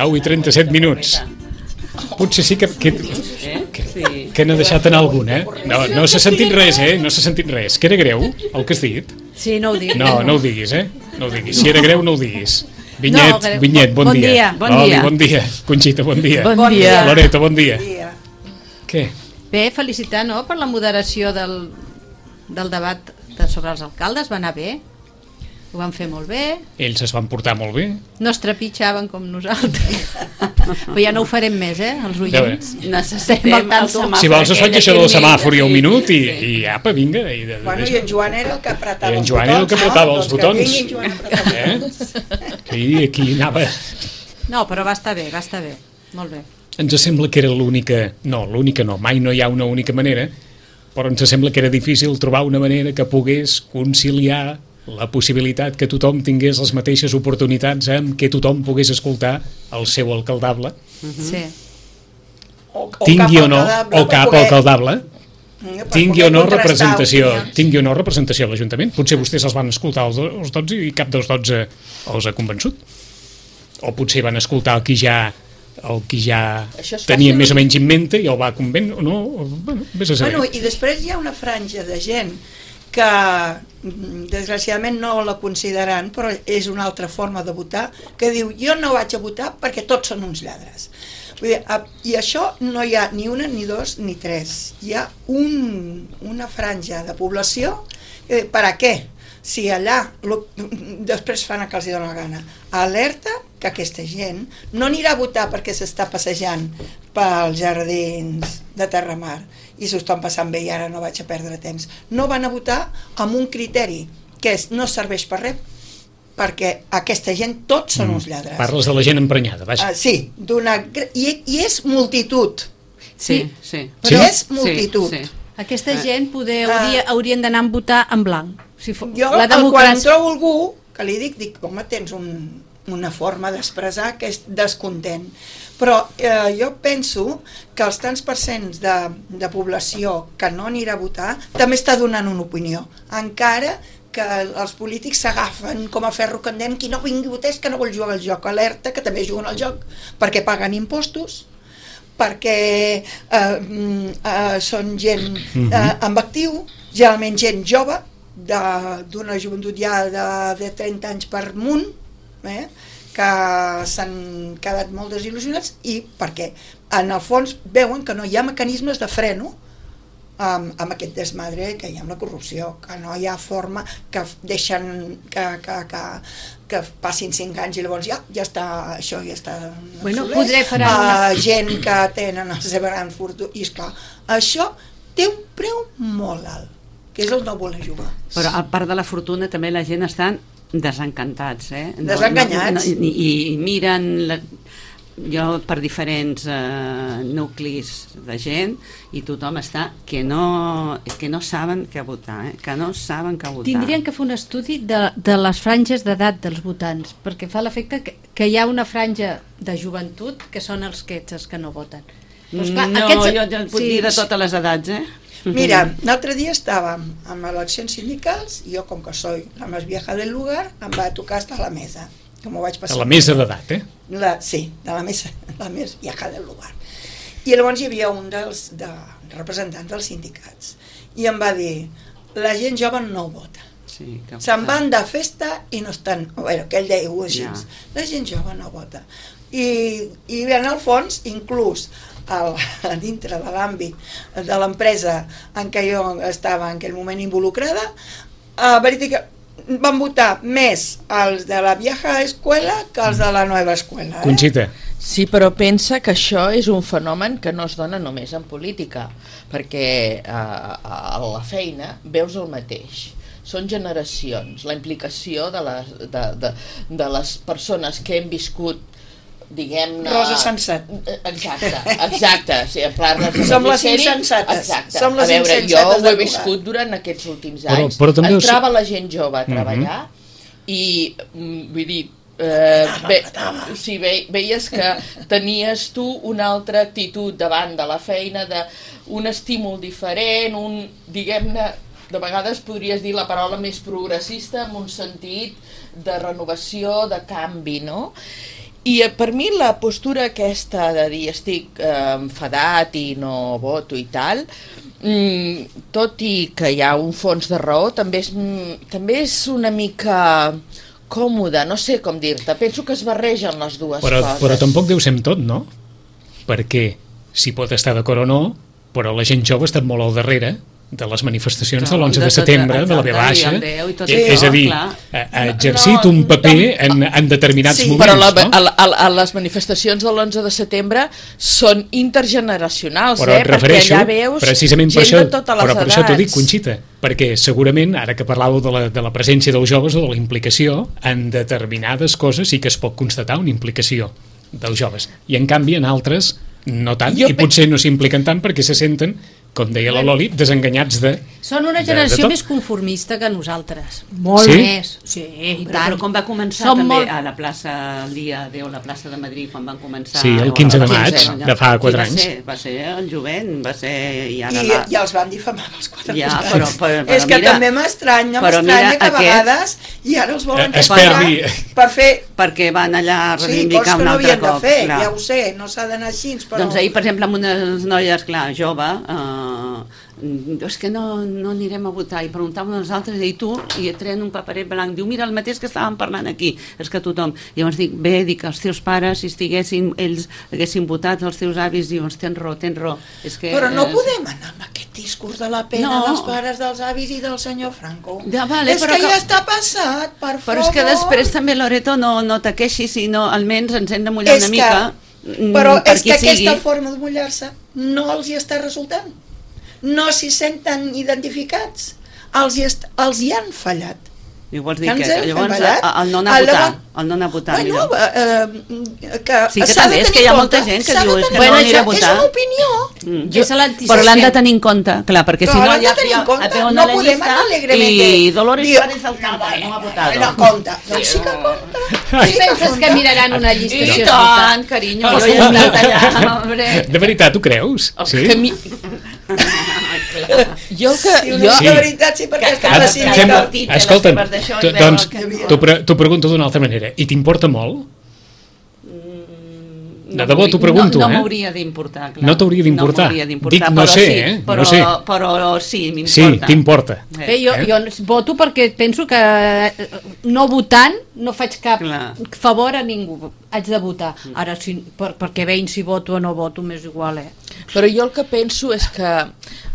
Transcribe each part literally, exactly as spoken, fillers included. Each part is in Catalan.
nou i trenta-set minuts. Potser sí que, que, que, que n'ha deixat en algun, eh? No, no s'ha sentit res, eh? No s'ha sentit res. Que era greu, el que has dit? Sí, no ho dic. No, no ho diguis, eh? No ho diguis. Si era greu, no ho diguis. Vinyet, no, Vinyet, bon, bon dia. dia. Bon Oli, dia. bon dia. Conxita, bon dia. Bon dia. Loreto, bon dia. Què? Bé, felicitar, no?, per la moderació del, del debat de sobre els alcaldes. Va anar bé. Ho van fer molt bé. Ells es van portar molt bé. No es trepitjaven com nosaltres. Però ja no ho farem més, eh, els oients. Necessitem el semàfor. Si vols es faig això del semàfor i un minut i, i apa, vinga. I, de, bueno, i en Joan era el que apretava els botons. I en Joan era el que apretava els botons. Eh? Sí, aquí anava. No, però va estar bé, va estar bé. Molt bé. Ens sembla que era l'única... No, l'única no, mai no hi ha una única manera, però ens sembla que era difícil trobar una manera que pogués conciliar la possibilitat que tothom tingués les mateixes oportunitats amb que tothom pogués escoltar el seu alcaldable. Uh-huh. Sí. O, o tingui o no, o cap poder... alcaldable, tingui o no representació, opinions. tingui o no representació a l'Ajuntament. Potser vostès els van escoltar els dotze i cap dels dotze els ha convençut. O potser van escoltar el qui ja el qui ja tenia més o menys en mente i el va convèncer, no? Bueno, vés a saber. Bueno, i després hi ha una franja de gent que desgraciadament no la consideraran, però és una altra forma de votar, que diu, jo no vaig a votar perquè tots són uns lladres. Vull dir, i això no hi ha ni una, ni dos, ni tres. Hi ha un, una franja de població que, per a què? Si allà lo, després fan el que els dona la gana. Alerta que aquesta gent no anirà a votar perquè s'està passejant pels jardins de Terramar i s'ho estan passant bé i ara no vaig a perdre temps. No van a votar amb un criteri que és, no serveix per res, perquè aquesta gent tots són mm. uns lladres. Parles de la gent emprenyada, vaja. Uh, sí, d'una, i, i és multitud. Sí, sí. Però sí? és multitud. Sí, sí. Aquesta gent poder, hauria, haurien d'anar a votar en blanc. Si fos, jo la democràcia... quan trobo algú que li dic, dic, home, tens un, una forma d'expressar que és descontent. Però eh, jo penso que els tants percents de, de població que no anirà a votar també està donant una opinió, encara que els polítics s'agafen com a ferro candent, qui no vingui a votar és que no vol jugar al joc. Alerta que també juguen al joc perquè paguen impostos, perquè eh, eh, són gent eh, amb actiu, generalment gent jove, d'una joventut ja de, de trenta anys per munt, eh, que s'han quedat molt desil·lusionats i perquè en el fons veuen que no hi ha mecanismes de freno amb, amb aquest desmadre que hi ha amb la corrupció, que no hi ha forma que deixen que, que, que, que passin cinc anys i llavors ja, ja està, això ja està bueno, podré fer uh, gent que tenen la seva gran fortuna i esclar, això té un preu molt alt, que és el no voler jugar. Però a part de la fortuna també la gent està desencantats, eh? No, Desenganyats. No, no, i, i miren la, jo per diferents eh, nuclis de gent i tothom està que no, que no saben què votar, eh? Que no saben què votar. Tindrien que fer un estudi de, de les franges d'edat dels votants, perquè fa l'efecte que, que hi ha una franja de joventut que són els aquests els que no voten. Però, esclar, no, aquests... jo, jo puc sí. dir de totes les edats, eh? Mira, l'altre dia estàvem amb eleccions sindicals i jo, com que soy la més vieja del lugar, em va tocar estar a la mesa. Com ho vaig passar. A la mesa d'edat, eh? La, sí, de la mesa, la més vieja del lugar. I llavors hi havia un dels de, representants dels sindicats i em va dir, la gent jove no vota. Sí, se'n van de festa i no estan... Bueno, que ell deia així. Ja. La gent jove no vota. I, i en el fons, inclús el, dintre de l'àmbit de l'empresa en què jo estava en aquell moment involucrada, eh, veritat que van votar més els de la vieja escuela que els de la nova escuela. Eh? Conxita. Sí, però pensa que això és un fenomen que no es dona només en política, perquè eh, a la feina veus el mateix. Són generacions, la implicació de les, de, de, de les persones que hem viscut, diguem-ne... Rosa Sensat. Exacte, exacte. Sí, som les insensates. Exacte. Som les a veure, insensates jo ho he viscut durant aquests últims anys. Però, però entrava la gent jove a treballar uh-huh. i, vull dir, eh, ve, sí, ve, veies que tenies tu una altra actitud davant de la feina, de un estímul diferent, un, diguem-ne, de vegades podries dir la paraula més progressista en un sentit de renovació, de canvi, no? I eh, per mi la postura aquesta de dir estic eh, enfadat i no voto i tal, mm, tot i que hi ha un fons de raó, també és, mm, també és una mica còmode, no sé com dir-te, penso que es barregen les dues però, coses. però tampoc deu ser amb tot, no? Perquè s'hi pot estar d'acord o no, però la gent jove està molt al darrere de les manifestacions de l'onze de setembre, de la ve baixa, és a dir, ha exercit un paper en, en determinats sí, moments. Però la, no? a, a, a les manifestacions de l'onze de setembre són intergeneracionals, però eh? Perquè allà veus precisament gent per això, de totes les però per edats. això t'ho dic, Conxita, perquè segurament, ara que parlàveu de la, de la presència dels joves o de la implicació, en determinades coses sí que es pot constatar una implicació dels joves, i en canvi en altres no tant, jo i potser no s'impliquen tant perquè se senten, com deia la Loli, desenganyats de... Són una de- generació de tot. més conformista que nosaltres. Molt Sí? més. Sí, i Però, tant. però com va començar Som també molt- a la plaça, el dia Déu, la plaça de Madrid, quan van començar... Sí, el o quinze de el maig, allà. de fa quatre Qui va anys. Ser? Va ser el jovent, va ser... I, ara I, la... i els van difamar els quatre Ja, costats. però- però- però és que mira- també m'estranya, però m'estranya mira, que a aquest- vegades i ara els volen Eh, es separar perdi. per fer perquè van allà a sí, coses reivindicar que un no altre havien de cop. fer, clar. ja ho sé, no s'ha d'anar així, però... Doncs ahir, per exemple, amb unes noies, clar, jove, eh, és que no, no anirem a votar, i preguntaven als altres, i tu, i treien un paperet blanc, diu, mira, el mateix que estàvem parlant aquí, és que tothom, llavors dic, bé, dic que els teus pares, si estiguessin, ells haguessin votat, els teus avis, dius, tens raó, tens raó. És que, Però no eh, podem anar amb aquest discurs de la pena No. dels pares, dels avis i del senyor Franco. Ja, vale, és però que, que- ja està passat, per favor. Però és que després també, Loreto, no, no te queixis, sinó almenys ens hem de mullar És una que- mica. mm, Però per és qui que sigui. aquesta forma de mullar-se no els hi està resultant. No s'hi senten identificats. Els hi, est els hi han fallat. I vols dir Que que, ens hem que llavors fallat? el, el no anar a El votar, llavors- el no anar a votar, Bueno, millor. eh, que Sí que s'ha també, de és tenir que hi ha en molta compte, gent que s'ha de diu, és que tenir- no Bueno, aniré a això votar. És una opinió. Mm. És l'antisistema. Però l'han de tenir en compte, clar, perquè si Però no l'han de ja, tenir en ja compte. et veuen No a la podem llista anar alegremente. i Dolores Diu, Suárez al campo, no ha votat. No compta. Doncs sí que compta. Tu Sí que penses compta. que miraran una llista I així? tant, carinyo, jo ja he estat allà, hombre. De veritat, ho creus? Sí? Que mi... jo el que... Sí, una jo... Sí. de veritat, sí, perquè està Ah, pacífica. fem- Fem- Escolta'm, les seves d'això i tu- veure doncs que- t'ho pre t'ho pregunto d'una altra manera. I t'importa molt? De debò t'ho pregunto, no, no eh? m'hauria d'importar, clar. No t'hauria d'importar. No m'hauria d'importar, Dic, no però sé, sí, eh? Però, No sé. però sí, m'importa. Sí, t'importa. Bé, jo, Eh? jo voto perquè penso que eh, no votant no faig cap Clar. favor a ningú. Haig de votar. Ara, si, per, perquè veient si voto o no voto, m'és igual, eh? Però jo el que penso és que uh,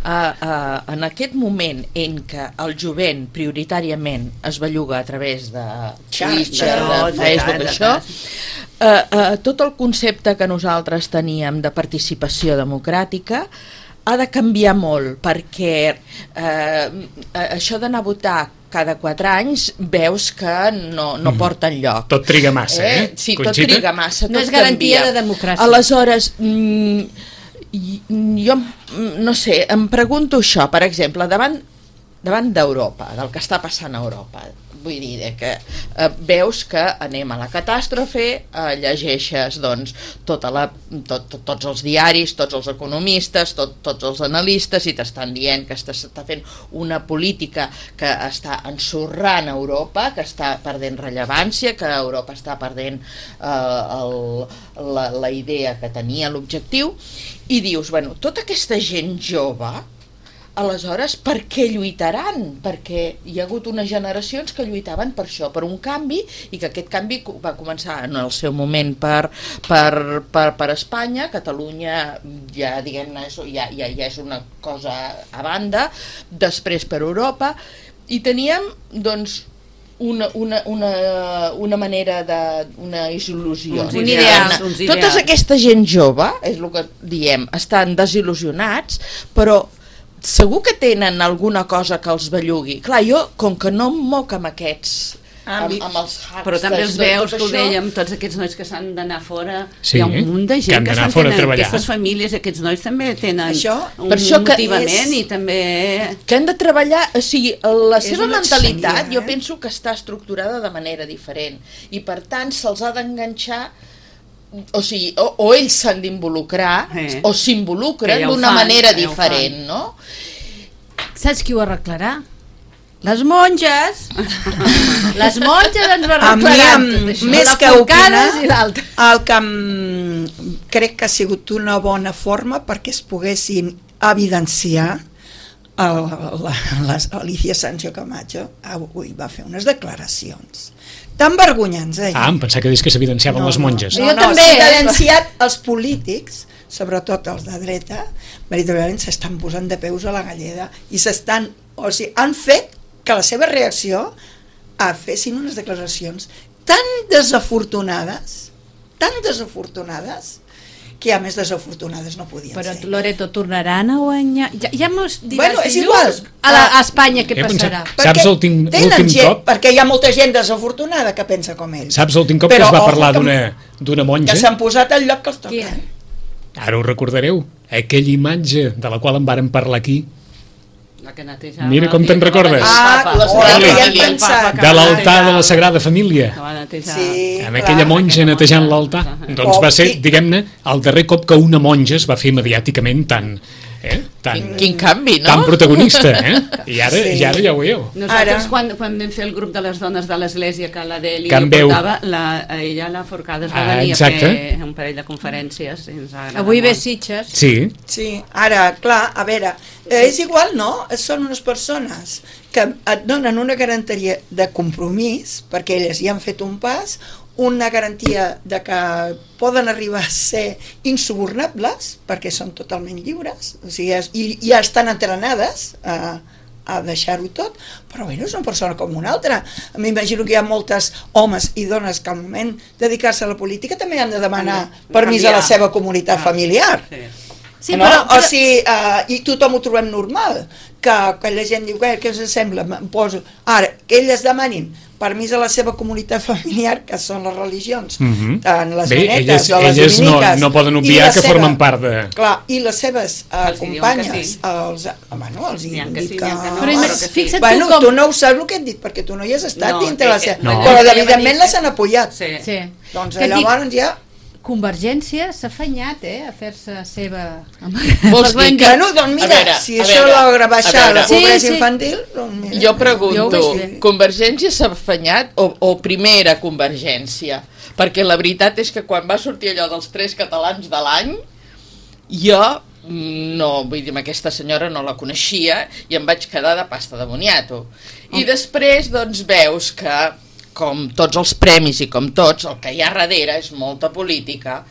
uh, en aquest moment en què el jovent prioritàriament es belluga a través de Twitter, de, tot, de Facebook, de això, tot. uh, uh, tot el concepte que nosaltres teníem de participació democràtica ha de canviar molt, perquè uh, això d'anar a votar cada quatre anys veus que no, no porta enlloc. Tot triga massa, eh? Sí, tot Conxita? triga massa, No tot és garantia canvia. de democràcia. Aleshores, mm, i- jo mm, no sé, em pregunto això, per exemple, davant davant d'Europa, del que està passant a Europa, vull dir eh, que eh, veus que anem a la catàstrofe, eh, llegeixes doncs tota la, tot, tot, tots els diaris, tots els economistes, tot, tots els analistes, i t'estan dient que s'està fent una política que està ensorrant Europa, que està perdent rellevància, que Europa està perdent eh, el, la, la idea que tenia, l'objectiu, i dius, bueno, tota aquesta gent jove, aleshores, per què lluitaran? Perquè hi ha hagut unes generacions que lluitaven per això, per un canvi, i que aquest canvi va començar en el seu moment per, per, per, per Espanya. Catalunya ja, diguem-ne, ja, ja, ja és una cosa a banda, després per Europa, i teníem, doncs, una, una, una, una manera de... una il·lusió. Uns Un ideals, ideal. uns Tota ideals. aquesta gent jove, és el que diem, estan desil·lusionats, però segur que tenen alguna cosa que els bellugui. Clar, jo, com que no em moc amb aquests, amb, amb els hacks... Però també els de- de veus, tot que ho això, dèiem, tots aquests nois que s'han d'anar fora, Sí, hi ha un munt de que gent han que, d'anar s'han fora a tenen, treballar. aquestes famílies, aquests nois també tenen Això, un per això que motivament és- i també... que han de treballar, o sigui, la És seva una mentalitat etxeria, jo eh? penso que està estructurada de manera diferent, i per tant se'ls ha d'enganxar, o sigui, o, o ells s'han d'involucrar, Eh. o s'involucren Que ja ho d'una fan, manera que ja ho diferent, no? Saps qui ho arreglarà? Les monges! Les monges ens ho A mi, arreglaran. em, tot això. més La que Forcades opinar, i l'altre. el que mm, crec que ha sigut una bona forma perquè es poguessin evidenciar el, la, la Alicia Sánchez Camacho avui va fer unes declaracions tan vergonyants, eh? Ah, em pensava que dius que s'evidenciaven les monges. No, Jo no, també, s'ha eh? evidenciat els polítics, sobretot els de dreta, veritablement s'estan posant de peus a la galleda i s'estan, o sigui, han fet que la seva reacció a fessin unes declaracions tan desafortunades, tan desafortunades, que a més desafortunades no podien Però ser. Loreto, tornaran a guanyar? Ja, ja mos diràs Bueno, és dilluns igual. a, la, a Espanya què Eh, passarà. pensava- Saps l'últim tenen l'últim gent, cop? perquè hi ha molta gent desafortunada que pensa com ells. Saps l'últim cop Però, que es va ojo, parlar que- d'una d'una monja? Que s'han posat al lloc que els toca. Qui? eh? Ara ho recordareu, aquella imatge de la qual en vàrem parlar aquí, La que netejava Mira com el te'n dia que va recordes. venir el Ah, Papa. la Oh, Sagrada el dia Família. del Papa que de va l'altar de la netejar- Sagrada Família, que va netejar. Sí, amb clar. aquella monja aquella netejant monja. l'altar, Ajá. doncs Oh, va ser, i- diguem-ne, el darrer cop que una monja es va fer mediàticament tan, eh, tan, Quin canvi, no? tan protagonista, eh? I ara, Sí. i ara ja ho veieu. Nosaltres, Ara- quan, quan vam fer el grup de les dones de l'Església, que l'Adeli Que en veu. portava, la, ella, la Forcades, va Ah, venir exacte. a fer un parell de conferències. I ens ha agradat Avui ve molt. Sitges. Sí, Sí, ara, clar, a veure, eh, és igual, no? Són unes persones que et donen una garantia de compromís, perquè elles ja han fet un pas, una garantia de que poden arribar a ser insubornables, perquè són totalment lliures, o sigui, és, i ja estan entrenades a, a deixar-ho tot, però bé, no és una persona com una altra. M'imagino que hi ha moltes homes i dones que al moment de dedicar-se a la política també han de demanar Han de permís a la canviar. seva comunitat Ah, familiar. Sí. Sí, no? però, però, O sigui, uh, i tothom ho trobem normal, que, que la gent diu, què, què us sembla? Em poso... Ara, que elles demanin permís a la seva comunitat familiar, que són les religions, Mhm. tant les Bé, bonetes elles- o les elles no- dominiques, no poden i obviar la que formen part de- Clar, i les seves uh, Els diuen que companyes, sí. els, bueno, els N'hi ha que sí, indica... n'hi ha que no, però però ima- que sí. fixa't Bueno, tu com... tu no ho saps el que et dic, perquè tu no hi has estat No, dintre la eh, seva... eh, no. Però, ella evidentment, va dir- les han apoyat. Sí. Sí. Doncs Que et dic- llavors ja... Convergència s'ha afanyat, eh, a fer-se seva... Vols dir que- Bueno, doncs mira, A veure, si a això veure, logra a baixar veure. la pobresa Sí, sí. infantil, doncs mira. Jo Jo ho pregunto, veig bé. Convergència s'ha afanyat o, o primera Convergència? Perquè la veritat és que quan va sortir allò dels tres catalans de l'any, jo mm, no, vull dir, aquesta senyora no la coneixia i em vaig quedar de pasta de boniato. I després, doncs, veus que com tots els premis i com tots, el que hi ha darrere és molta política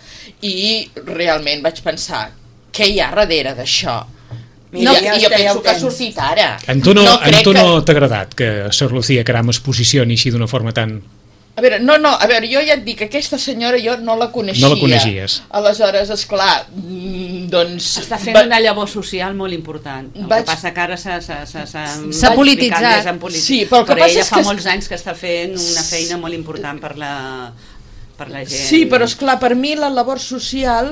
i realment vaig pensar, què hi ha darrere d'això? Mira, I, ja I jo està, ja penso ho que ha tens. sortit ara. a tu no, a crec tu no que- t'ha agradat que Sor Lucía Caram es posicioni així d'una forma tan... A veure, no, no, a veure, jo ja et dic, aquesta senyora jo no la coneixia. No la conegies. Aleshores, esclar, mm, doncs... Està fent va- una llavor social molt important. El Vaig- que passa que ara s'ha s'ha- s'ha- s'ha S'ha polititzat. ficat més en política. Sí, però el que però passa ella és fa que- molts anys que està fent una feina molt important per la, per la gent. Sí, però és clar, per mi la labor social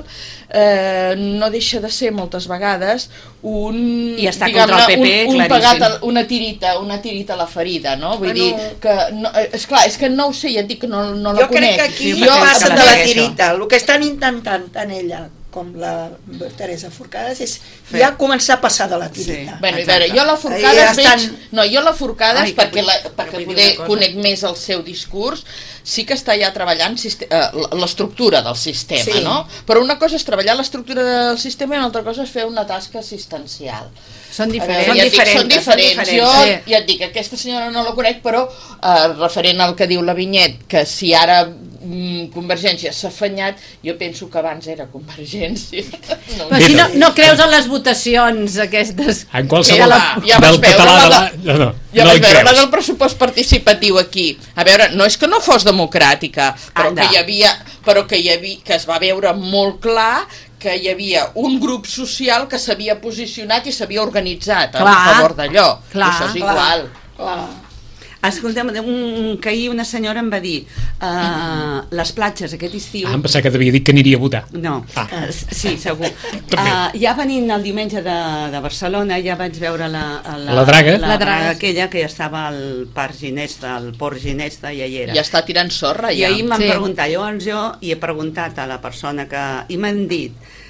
eh, no deixa de ser moltes vegades un... I està diguem-ne, contra el P P, un, un claríssim. pegat a, una tirita, una tirita a la ferida, no? Vull Bueno, dir que... No, és clar, és que no ho sé, ja et dic que no, no la Jo crec conec. que aquí Sí, jo perquè passen la de la segueixo. tirita. El que estan intentant tant ella com la Teresa Forcades és ja començar a passar de la tirita. Sí. Bueno, i a Exacte. veure, jo la Ja Forcades estan- veig... No, jo la Forcades, Ai, que perquè, vull- la, que perquè vull dir poder una cosa. conec més el seu discurs, sí que està ja treballant siste- eh, l'estructura del sistema, Sí. no? Però una cosa és treballar l'estructura del sistema i una altra cosa és fer una tasca assistencial. Són A diferents. veure, ja et dic, són diferents, diferents. són Jo diferents. ja et dic, aquesta senyora no la conec, però eh, referent al que diu la Vinyet, que si ara mm, Convergència s'ha afanyat, jo penso que abans era Convergència. No, Però si no, no creus en les votacions aquestes... En qualsevol... Ja la- ja del vaig veure català la de la... de- No, no, Ja no vaig hi veure la creus. del pressupost participatiu aquí. A veure, no és que no fos democràtica, però Anda. que hi havia, però que hi havia, que es va veure molt clar que hi havia un grup social que s'havia posicionat i s'havia organitzat a Clar. favor d'allò. Clar. Això és Clar. igual. Clar. Escolta'm, un, que ahir una senyora em va dir uh, les platges aquest estiu... Ah, em pensava que t'havia dit que aniria a votar. No, Ah. ah. sí, segur. També. Uh, ja venint el diumenge de, de Barcelona, ja vaig veure la, La draga. la, La draga. draga aquella que ja estava al Parc Ginesta, al Port Ginesta, ja hi era. Ja està tirant sorra, I ja. ahir m'han Sí. preguntat, llavors jo hi he preguntat a la persona que... i m'han dit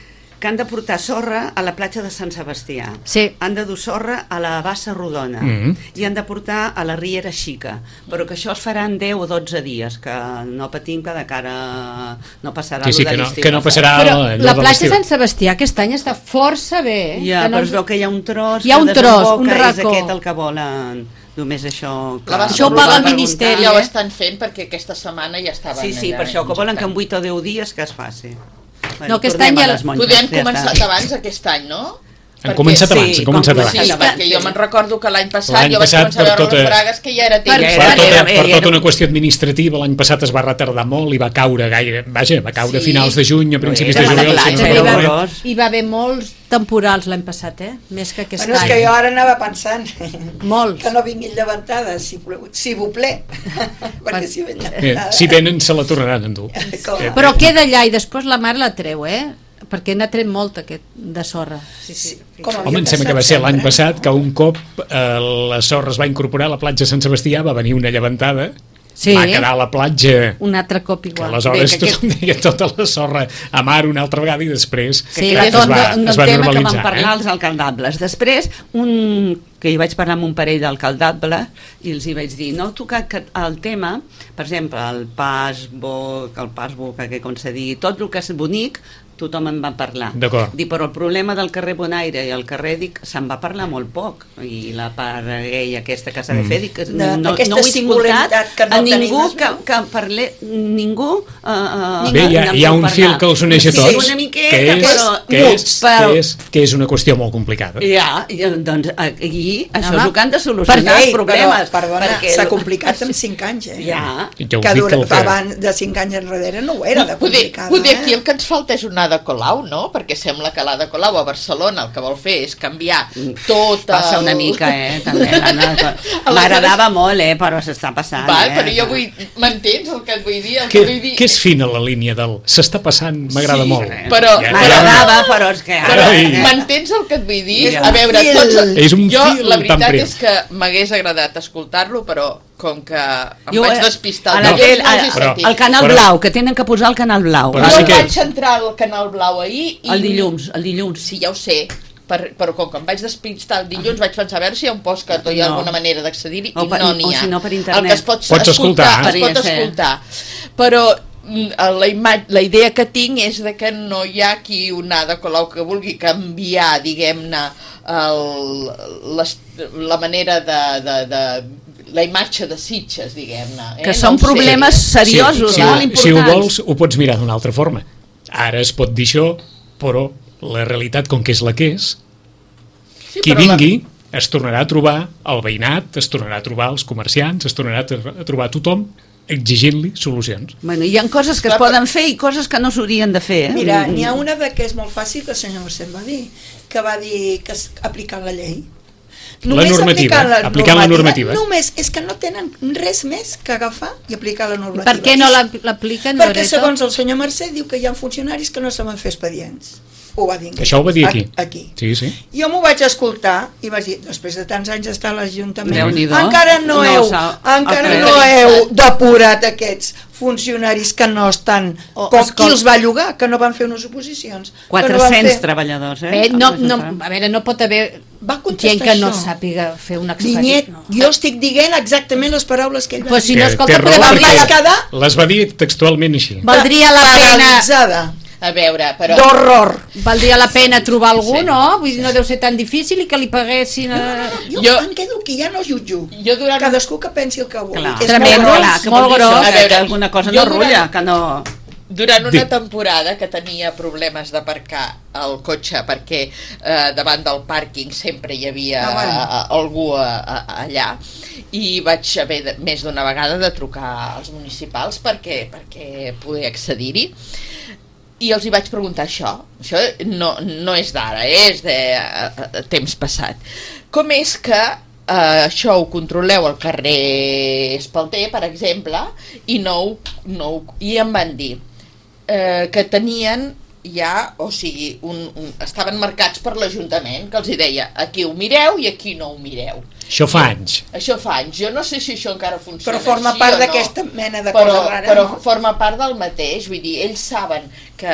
que han de portar sorra a la platja de Sant Sebastià. Sí. Han de dur sorra a la Bassa Rodona. Mm-hmm. I han de portar a la Riera Xica. Però que això es farà en deu o dotze dies, que no patim que de cara no passarà Sí, sí, allò que de no, l'estiu. que no passarà Però allò la de platja l'estiu. Sant Sebastià aquest any està força bé. Ja, que no però ens- es veu que hi ha un tros Hi ha un que tros, desemboca, un és racó. aquest el que volen. Només això... Que... La Bassa Això ho Rodona paga el per Ministeri, preguntar, Ja ho eh? estan fent perquè aquesta setmana ja estaven Sí, sí, allà per això, que volen que en injectant. vuit o deu dies que es faci. Bueno, No, aquest tornem any a ja- les monges, Podem ja començar està. abans aquest any, no? Han començat sí, abans, han començat com abans. Sí, començat perquè jo me'n recordo que l'any passat L'any jo vaig passat, començar a per veure tota- les bragues que ja era temps. Ja Per, era- tota, era- per era- tota una qüestió administrativa, l'any passat es va retardar molt i va caure gaire, vaja, va caure a Sí. finals de juny, a principis Era de mala juliol. platja, si no era recordo malament. horrorós. Hi va haver molts temporals l'any passat, eh? Més que aquest Bueno, és any. que jo ara anava pensant Molts. que no vinguin llevantades, si, pleu- si vous plaît, perquè si ven Eh, llevantades... si venen, se la tornaran a endur. Com? Eh, Però queda allà i després la mar la treu, eh? Perquè n'ha tret molt aquest de sorra. Sí, sí. Com havia Home, em sembla que va passat ser l'any sempre. passat que un cop eh, la sorra es va incorporar a la platja de Sant Sebastià, va venir una llevantada, Sí. va quedar a la platja, Un altre cop que igual. aleshores Bé, que tothom deia tota la sorra a mar una altra vegada i després Sí, clar, la es Aquest va, és un, es un va tema que van normalitzar. parlar Eh? els alcaldables. Després, un, que jo vaig parlar amb un parell d'alcaldables i els hi vaig dir, no heu tocat que el tema, per exemple, el pas boc, el pas boc, que com se digui, tot el que és bonic, tothom en va parlar. D'acord. Dir, però el problema del carrer Bonaire i el carrer Dic se'n va parlar molt poc, i la part gay aquesta que s'ha de fer, dic, que De- no, no, aquesta no ho he escoltat singularitat que no a ningú tenim, que, no? que parlé, ningú uh, uh, Bé, hi ha, hi ha un fil que els uneix a Sí, tots, una miqueta, que és, però que, és, muts, però- que, és, que és una qüestió molt complicada. Ja, i, doncs aquí això Home, és el que han de solucionar Perquè, els problemes. però, perdona, perquè s'ha el- complicat en cinc anys, eh? Ja. Jo us que dic dura, que el que- abans de cinc anys enrere no ho era de Poder, complicada. poder aquí eh? el que ens falta és una Ada Colau, no? Perquè sembla que l'Ada Colau a Barcelona el que vol fer és canviar tot el... Passa una mica, eh? També, Aleshores- m'agradava molt, eh? Però s'està passant, Val, eh? però jo vull... M'entens el que et vull dir? El Que, que vull dir... que és fina la línia del s'està passant, m'agrada Sí, molt. però- Ja- ja- M'agradava, però és que... Però Ai. m'entens el que et vull dir? És A un veure, fil. tots... És un jo, fil la tan veritat prim. és que m'hagués agradat escoltar-lo, però com que em Jo, vaig eh, despistar... a la no, tele, no els he a- Però- sentit. el canal Però- blau, que tenen que posar el canal blau. Però Jo sí em que- vaig entrar al Canal Blau ahir i... El dilluns, el dilluns. Sí, ja ho sé, per, però com que em vaig despistar el dilluns vaig pensar a veure si hi ha un podcast o hi ha No. alguna manera d'accedir-hi O i per- no n'hi o ha. si no per El internet. que es pot Pots escoltar, escoltar. es pot Podria ser. escoltar. Però mm, la, ima- la idea que tinc és de que no hi ha qui una Ada Colau que vulgui canviar, diguem-ne, el- les- la manera de, de, de la imatge de Sitges, diguem-ne. Eh? Que No són ho sé. problemes seriosos, si, molt si, importants. si ho vols, ho pots mirar d'una altra forma. Ara es pot dir això, però la realitat, com que és la que és, Sí, qui però la- vingui es tornarà a trobar el veïnat, es tornarà a trobar els comerciants, es tornarà a tr- a trobar tothom exigint-li solucions. Bueno, hi ha coses que es poden fer i coses que no s'haurien de fer. Eh? Mira, n'hi ha una de que és molt fàcil que el senyor Mercè va dir, que va dir que es, aplicant la llei. La normativa, aplicant aplicant la normativa. Només, és que no tenen res més que agafar i aplicar la normativa. Per què no la- l'apliquen, Perquè Loreto? segons el senyor Mercè diu que hi ha funcionaris que no saben fer expedients. Ho va dir. Això ho va dir aquí. Aquí. Sí, sí. Jo m'ho vaig escoltar i vaig dir, després de tants anys d'estar a l'Ajuntament, Déu-n'hi-do. encara no, No heu, s'ha encara après. no heu depurat aquests funcionaris que no estan, O, com escolta. qui els va llogar, que no van fer unes oposicions. que no van quatre-cents fer- treballadors, eh? Bé, no, no, a veure, no pot haver Va contestar gent que no això. sàpiga fer un Vinyet, expedient. No. jo estic dient exactament les paraules que ell va Pues si dir. no, Té- escolta, té raó podem perquè- parlar... quedar- les va dir textualment així. Valdria la pena... Paralitzada, A veure, però... d'horror. Valdria la pena trobar algú, Sí. no? Vull dir, no deu ser tan difícil i que li paguessin... A... Jo, Jo- em quedo aquí, ja no jutjo. Jo durant... Cadascú que pensi el que vulgui. Clar, És Tremendo. molt clar, gros. que molt vol dir això, gros. que- A veure, que alguna cosa jo no durant- rutlla, que no... Durant una Dic. temporada que tenia problemes d'aparcar el cotxe perquè eh, davant del pàrquing sempre hi havia Ah, bueno. a, a, algú a, a, allà i vaig haver de, més d'una vegada de trucar als municipals perquè, perquè poder accedir-hi i els hi vaig preguntar això. Això no, no és d'ara, eh? És de eh, temps passat. Com és que Uh, això ho controleu al carrer Espalter, per exemple, i no ho, no ho, i em van dir uh, que tenien ja, o sigui, un, un, estaven marcats per l'Ajuntament, que els hi deia aquí ho mireu i aquí no ho mireu. Això fa anys. Això fa anys. Jo no sé si això encara funciona Però forma així part o no. d'aquesta mena de però, cosa rara, però no? forma part del mateix, vull dir, ells saben que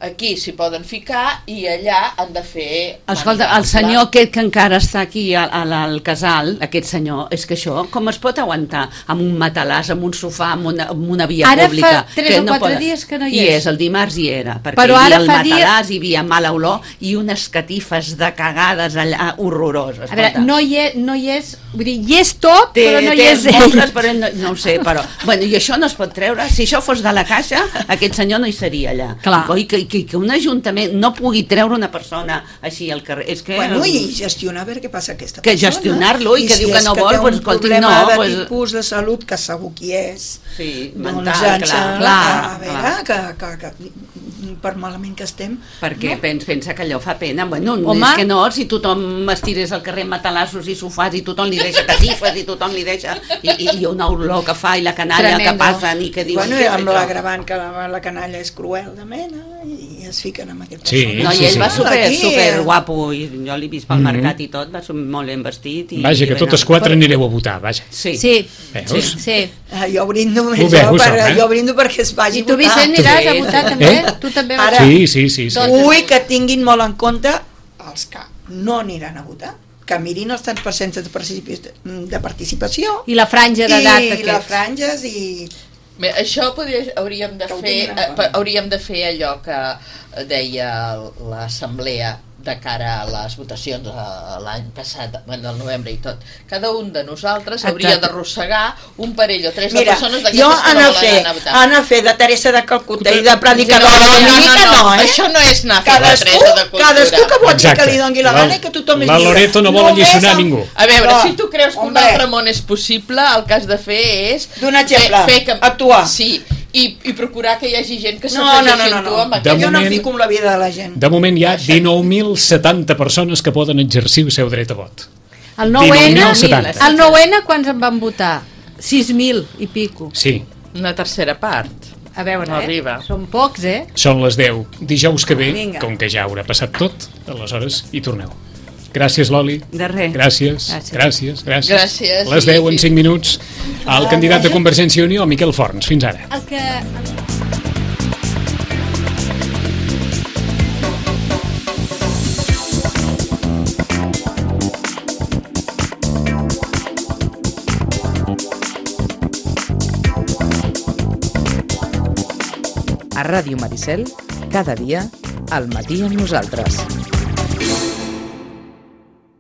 aquí s'hi poden ficar i allà han de fer... Escolta, el senyor aquest que encara està aquí al, al, al casal, aquest senyor, és que això com es pot aguantar amb un matalàs, amb un sofà, amb una, amb una via Ara pública? fa tres que o no quatre pot... dies que no hi I és. és, el dimarts hi era, perquè Però hi havia ara el fa dia- matalàs, hi havia mala olor i unes catifes de cagades allà horroroses. A veure, no hi, és, no hi és, vull dir, hi és tot, Té, però no hi té és ell. moltes, però no, no ho sé, però... Bueno, i això no es pot treure. Si això fos de la Caixa, aquest senyor no hi seria allà. Clar. Oi, que, que, que un ajuntament no pugui treure una persona així al carrer. És que... Bueno, i gestionar a veure què passa a aquesta Que persona. gestionar-lo i que si diu que és no vol, té pues, un escolti, problema no, de pues- tipus de salut, que segur qui és. Sí, Doncs mental, ens- clar, clar, a clar, veure, que, que, que per malament que estem... Perquè no? pensa, pensa que allò fa pena. Bueno, Home. és que no, si tothom estirés al carrer amb matalassos i sofàs i tothom li deixa catifes i tothom li deixa i, i, i una olor que fa i la canalla Tremendo. que passen i que diuen Bueno, què i és amb això? l'agravant que la, la canalla és cruel de mena i es fiquen amb aquest Sí, personatge. No, sí, i ell sí. va super, Aquí, super eh, guapo i jo l'he vist pel Mhm. mercat i tot, va ser molt ben vestit. I, Vaja, que i totes ben- quatre anireu a votar, vaja. Sí. Sí, Veus? sí. Ah, jo brindo, Ho jo, veus, per, home? jo brindo perquè es vagi I tu, a votar. Vicent, aniràs a Sí, votar sí. també? Eh? Tu també Ara- vas... Sí, sí, sí, sí. Tot. Vull que tinguin molt en compte els que no aniran a votar, que mirin els tants percents de, participi- de participació I la franja d'edat i les d'aquests. franges i... Bé, això podria, hauríem, de Que ho fer, tinguin en eh, compte. hauríem de fer allò que deia l'assemblea de cara a les votacions a l'any passat, bueno, al novembre i tot. Cada un de nosaltres hauria Exacte. d'arrossegar un parell o tres de Mira, persones jo d'aquestes que anar no a volen fer, anar a votar. anar a fer de Teresa de Calcuta i de predicadora no, no, dominica, no, no, no, eh? això no és anar a fer la Cadascú, Teresa de Cultura. cadascú que voti Exacte. que li doni la La- gana i que tothom és la lliure. Loreto no vol Només alliçonar amb- ningú. A veure, No, si tu creus que un hombre. altre món és possible, el que has de fer és... Donar exemple, fer, fer que, actuar. Sí, i, i procurar que hi hagi gent que No, no, no, s'afegeixi no, amb tu no. amb De aquest... Jo no em moment- fico amb la vida de la gent. De moment hi ha dinou mil setanta persones que poden exercir el seu dret a vot. El nou N, dinou mil setanta. el nou N quants en van votar? sis mil i pico. Sí, Una tercera part. A veure, No eh? arriba. Són pocs, eh? són les deu. Dijous que ve, Vinga. com que ja haurà passat tot, aleshores hi torneu. Gràcies, Loli. De res. Gràcies, Gràcies. gràcies, gràcies. Gràcies, Les i- deu en cinc minuts. El candidat de Convergència i Unió, Miquel Forns. Fins ara. El que... A Ràdio Maricel, cada dia, al matí amb nosaltres.